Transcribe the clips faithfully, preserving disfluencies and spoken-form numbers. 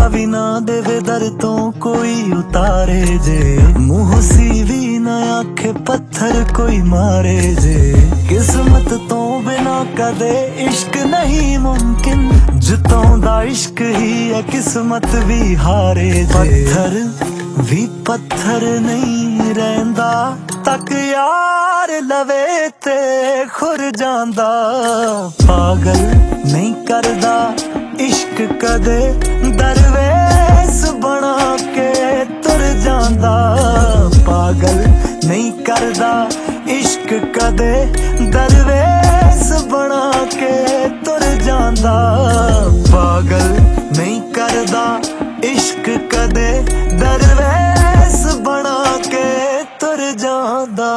ਵੀ ਨਾ ਦੇਵੇ ਦਰ ਤੋਂ ਕੋਈ ਉਤਾਰੇ ਜੇ, ਮੂੰਹ ਸੀ ਵੀ ਨਾ ਆਖੇ ਪੱਥਰ ਕੋਈ ਮਾਰੇ ਜੇ। ਕਿਸਮਤ ਤੋਂ ਬਿਨਾ ਕਦੇ ਇਸ਼ਕ ਨਹੀਂ ਮੁਮਕਿਨ, ਜਿਤਾਉਂਦਾ ਇਸ਼ਕ ਹੀ ਹੈ ਕਿਸਮਤ ਵੀ ਹਾਰੇ ਜੇ। ਪੱਥਰ ਵੀ ਪੱਥਰ ਨਹੀਂ ਰਹਿੰਦਾ, ਤੱਕ ਯਾਰ ਲਵੇ ਤੇ ਖੁਰ ਜਾਂਦਾ। ਪਾਗਲ ਨਹੀਂ ਕਰਦਾ ਇਸ਼ਕ ਕਦੇ, ਦਰਵੇਸ਼ ਬਣਾ ਕੇ ਤੁਰ ਜਾਂਦਾ। ਪਾਗਲ ਨਹੀਂ ਕਰਦਾ ਇਸ਼ਕ ਕਦੇ, ਦਰਵੇਸ਼ ਬਣਾ ਕੇ ਤੁਰ ਜਾਂਦਾ। ਪਾਗਲ ਨਹੀਂ ਕਰਦਾ ਇਸ਼ਕ ਕਦੇ, ਦਰਵੇਸ਼ ਬਣਾ ਕੇ ਤੁਰ ਜਾਂਦਾ।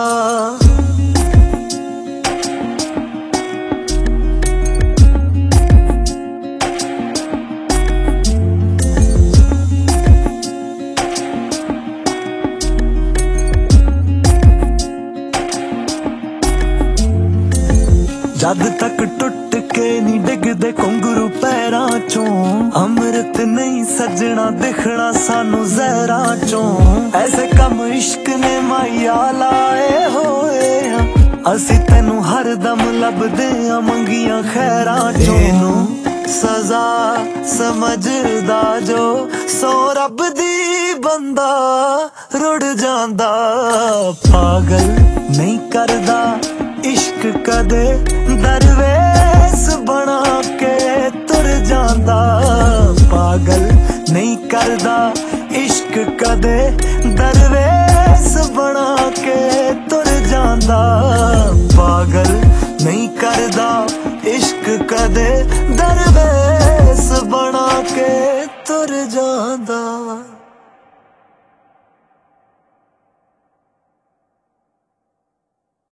ਜਦ ਤੱਕ ਟੁੱਟ ਕੇ ਨੀ ਡਿੱਗਦੇ ਘੁੰਗਰੂ ਪੈਰਾਂ ਚੋਂ, ਅੰਮ੍ਰਿਤ ਨਹੀਂ ਸੱਜਣਾ ਦਿਖਣਾ ਸਾਨੂੰ ਜ਼ਹਿਰਾਂ ਚੋਂ। ਐਸੇ ਕੰਮ ਇਸ਼ਕ ਨੇ ਮਾਇਆ ਲਾਏ ਹੋਏ ਆ, ਅਸੀਂ ਤੈਨੂੰ ਹਰ ਦਮ ਲੱਭਦੇ ਆ ਮੰਗੀਆਂ ਖੈਰਾਂ ਚੋਂ। ਇਹਨੂੰ ਸਜ਼ਾ ਸਮਝਦਾ ਜੋ, ਸੋ ਰੱਬ ਦੀ ਬੰਦਾ ਰੁੜ ਜਾਂਦਾ। ਪਾਗਲ ਨਹੀਂ ਕਰਦਾ ਇਸ਼ਕ ਕਦੇ, ਦਰਵੇਸ਼ ਬਣਾ ਕੇ ਤੁਰ ਜਾਂਦਾ। ਪਾਗਲ ਨਹੀਂ ਕਰਦਾ ਇਸ਼ਕ ਕਦੇ, ਦਰਵੇਸ਼ ਬਣਾ ਕੇ ਤੁਰ ਜਾਂਦਾ। ਪਾਗਲ ਨਹੀਂ ਕਰਦਾ ਇਸ਼ਕ ਕਦੇ, ਦਰਵੇਸ਼ ਬਣਾ ਕੇ ਤੁਰ ਜਾਂਦਾ।